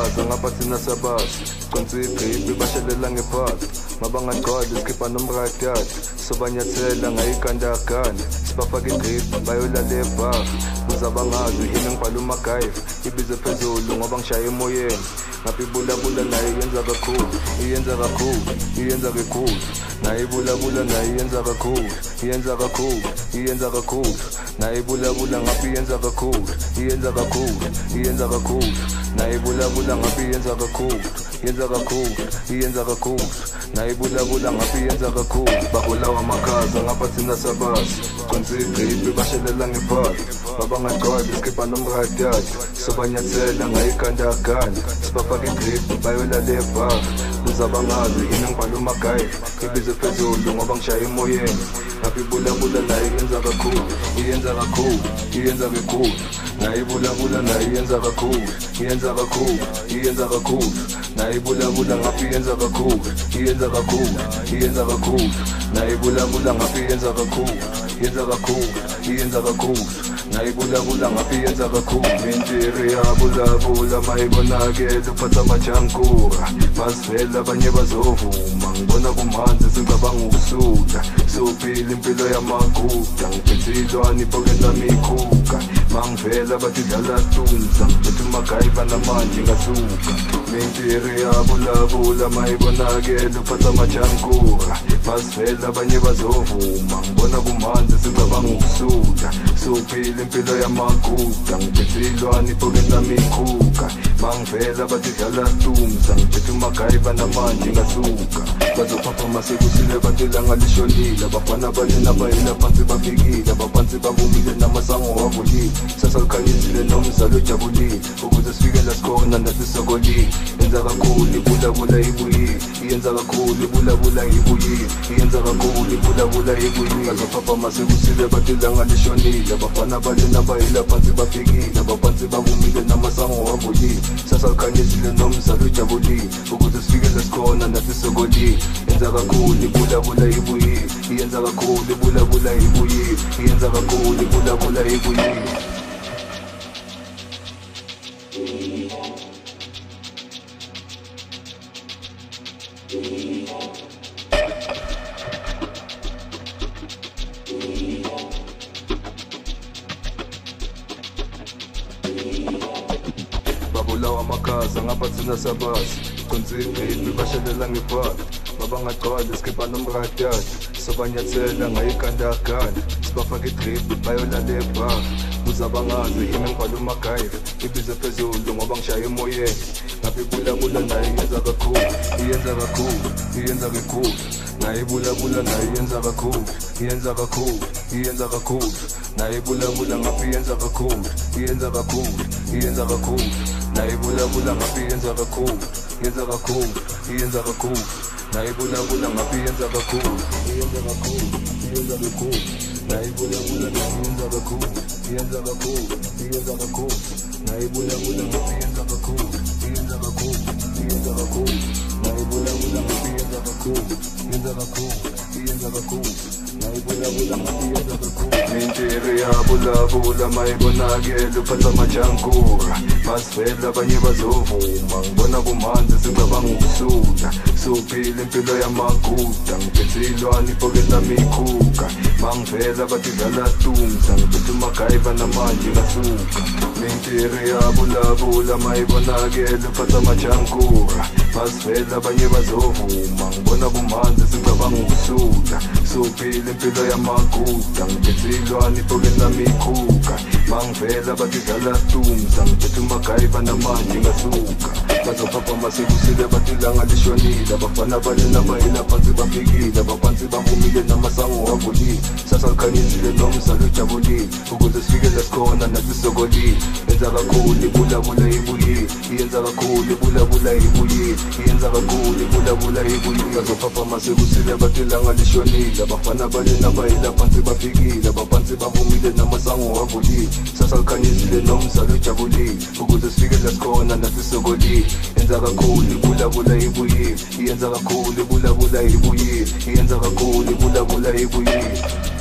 makhaza ngapha thina sabazi consa igqibi bashelela ngephaka mabangagcwali sikhipha nomrakatata sobanyathela ngayigandaganda sibafaka igqibi bayolala ebhara uzabangazi yini ngibhala umagayiva ibize phezulu ngoba ngishaya emoyeni ngapibulabula naye yenza kakhulu iyenza kakhulu iyenza kakhulu naye bulabula naye yenza kakhulu iyenza kakhulu iyenza kakhulu naye bulabula ngaphi yenza kakhulu iyenza kakhulu iyenza kakhulu naye bulabula ngaphi yenza kakhulu yenza kakhulu iyenza kakhulu naye bulabula ngaphi yenza kakhulu babulawa makhaza ngapha thina sabazi consa igqibi bashelela ngephaka babangagcwali sikhipha nomrakatata sobanyathela ngayigandaganda sibafaka igqibi bayolala ebhara uzabangazi yini ngibhala umagayiva ibize phezulu ngoba ngishaya emoyeni ngapibulabula naye yenza kakhulu iyenza kakhulu iyenza kakhulu naye bulabula naye yenza kakhulu iyenza kakhulu iyenza kakhulu naye bulabula ngaphi yenza kakhulu iyenza kakhulu iyenza kakhulu naye bulabula ngaphi yenza kakhulu yenza kakhulu iyenza kakhulu naye bulabula ngaphi yenza kakhulu intiri yabulabula mayibonakele uphatha amajankura basivela abanye bazovuma ngibona kumanzi singabanga ukusula sophila impilo yamaguda ngiphethe ilwane iphokeni lami ikhuka mangivela bathi dlala stunza ngiphethe umagayiva namanje ngasuka intiri yabulabula mayibonakele uphatha amajankura basivela abanye bazovuma ngibona kumanzi singabanga ukusula sophila impilo yamaguda ngiphethe ilwane iphokeni lami ikhuka mangivela bathi dlala stunza ngiphethe umagayiva namanje ngasuka bazophapha masekusile bathi ilanga lishonile abafana balena bayela phansi bafikile abaphansi bavumile namasango wavulile sasa likhanyisile nomzalo ojabulile ukuze sifike la sikhona nathi sokolile yenza kakhulu ibulabula ibuyile iyenza kakhulu ibulabula ibuyile iyenza kakhulu ibulabula ibuyile bazophapha masekusile bathi ilanga lishonile abafana balena bayela phansi bafikile abaphansi bavumile namasango wavulile sasa likhanyisile nomzalo ojabulile ukuze sifike la sikhona nathi sokolile yenza kakhulu ibulabula ibuyile iyenza kakhulu ibulabula ibuyile iyenza kakhulu ibulabula ibuyile babulawa makhaza ngapha thina sabazi consa igqibi bashelela ngephaka babangagcwali sikhipha nomrakatata sobanyathela ngayigandaganda sibafaka igqibi bayolala ebhara uzabangazi yini ngibhala umagayiva ibize phezulu ngoba ngishaya emoyeni ngapibulabula naye yenza kakhulu iyenza kakhulu iyenza kakhulu naye bulabula naye yenza kakhulu iyenza kakhulu iyenza kakhulu naye bulabula ngaphi yenza kakhulu iyenza kakhulu iyenza kakhulu naye bulabula ngaphi yenza kakhulu yenza kakhulu iyenza kakhulu naye bulabula ngaphi yenza kakhulu iyenza kakhulu iyenza kakhulu naye bulabula ngaphi yenza kakhulu iyenza kakhulu iyenza kakhulu naye bulabula ngaphi yenza kakhulu iyenza kakhulu iyenza kakhulu naye bulabula ngaphi yenza kakhulu iyenza kakhulu iyenza kakhulu naye bulabula ngaphi yenza kakhulu intiri yabulabula mayibonakele uphatha amajankura basivela abanye bazovuma ngibona kumanzi singabanga ukusula sophila impilo yamaguda ngiphethe ilwane iphokeni lami ikhuka mangivela bathi dlala stunza ngiphethe umagayiva namanje ngasuka intiri yabulabula mayibonakele uphatha amajankura basivela abanye bazovuma ngibona kumanzi singabanga ukusula sophila impilo yamaguda ngiphethe ilwane iphokeni lami ikhuka mangivela bathi dlala stunza ngiphethe umagayiva namanje ngasuka bazophapha masekusile bathi ilanga lishonile abafana balena bayela phansi bafikile abaphansi bavumile namasango wavulile sasa likhanyisile nomzalo ojabulile ukuze sifike la sikhona nathi sokolile yenza kakhulu ibulabula ibuyile iyenza kakhulu ibulabula ibuyile iyenza kakhulu ibulabula ibuyile bazophapha masekusile bathi ilanga lishonile abafana balena bayela phansi bafikile abaphansi bavumile namasango wavulile sasa likhanyisile nomzalo ojabulile ukuze sifike la sikhona nathi sokolile yenza kakhulu ibulabula ibuyile iyenza kakhulu ibulabula ibuyile iyenza kakhulu ibulabula ibuyile